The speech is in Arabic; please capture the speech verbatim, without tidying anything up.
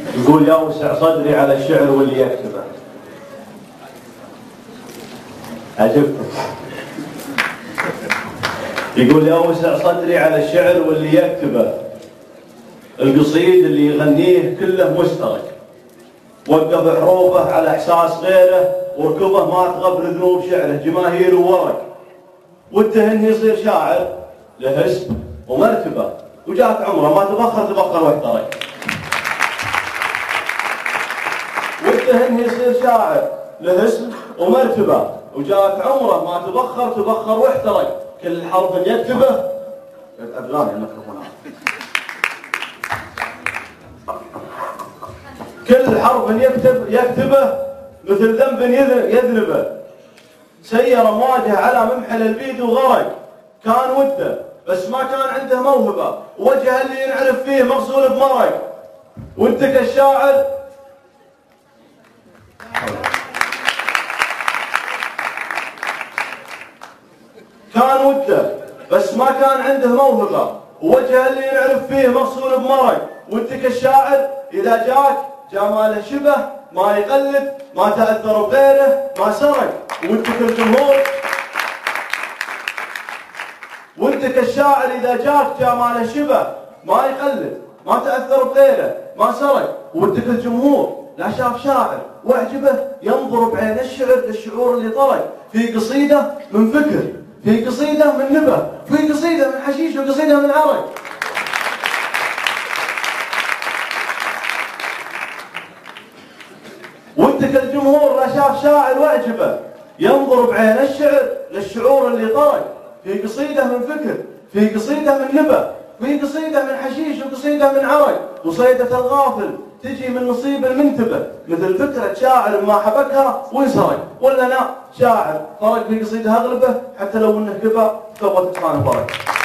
يقول يا وسع صدري على الشعر واللي يكتبه. عجبكم؟ يقول يا وسع صدري على الشعر واللي يكتبه، القصيد اللي يغنيه كله مشترك، وقف حروفه على احساس غيره، وركبه ما تغفر ذنوب شعره جماهير وورق، والتهن يصير شاعر له اسم ومرتبه، وجاك عمره ما تبخر تبخر واحترق. والتهن يصير شاعر له اسم ومرتبه، وجاك عمره ما تبخر تبخر واحترق. كل حرف يكتبه أدراني الميكروفون. كل حرف يكتب يكتبه مثل ذنب يذنبه، سير امواجه على ممحل البيد وغرق. كان وده بس ما كان عنده موهبه، وجه اللي ينعرف فيه مغسول بمرق. وانت كالشاعر كان وده بس ما كان عنده موهبه، ووجه اللي ينعرف فيه مغسول بمرق. وانت كالشاعر اذا جاك جماله شبه ما يقلد، ما تاثر بغيره ما سرق. وانت كالجمهور وانت كالشاعر اذا جاك جماله شبه ما يقلد، ما تاثر بغيره ما سرق. وانت كالجمهور لا شاف شاعر واعجبه، ينظر بعين الشعر للشعور اللي طرق. في قصيده من فكر، في قصيده من نبه، في قصيده من حشيش، وقصيده من عرق. وانت كالجمهور لا شاف شاعر واعجبه، ينظر بعين الشعر للشعور اللي طرق. في قصيده من فكر، في قصيده من نبه، في قصيده من حشيش، وقصيده من عرق. وصيده الغافل تجي من نصيب المنتبه، مثل فكره شاعر ما حبكها وانسرق. ولا لا شاعر فرق في قصيده اغلبه، حتى لو انه كفى فوت كفان فرق.